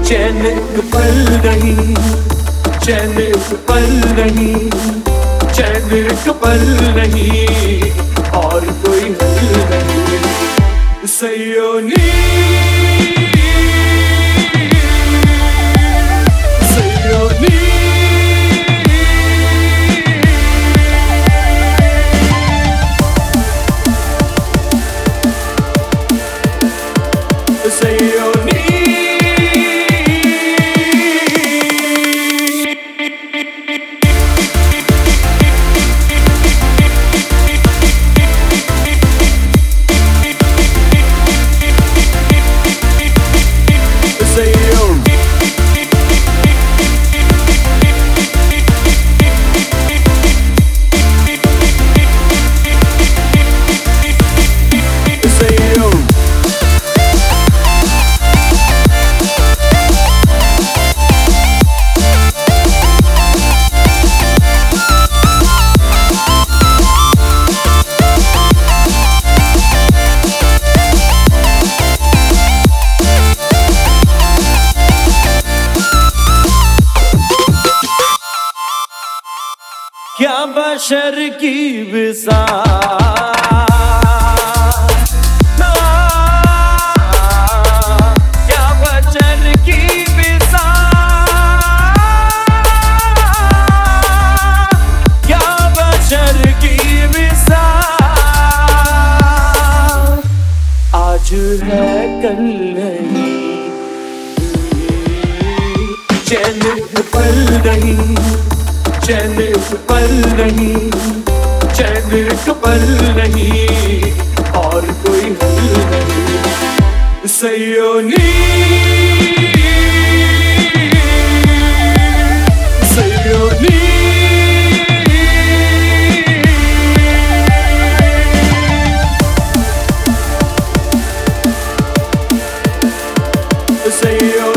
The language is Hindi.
चैन एक पल नहीं, चैन एक पल नहीं, चैन एक पल नहीं, और कोई हल नहीं। सयोनी सयोनी सयोनी क्या बशर की क्या बशर की क्या बशर की आज है कल नहीं, चैन पल नहीं, चैन एक पल नहीं, चैन एक पल नहीं, और कोई हल नहीं। सयोनी सयोनी सयोनी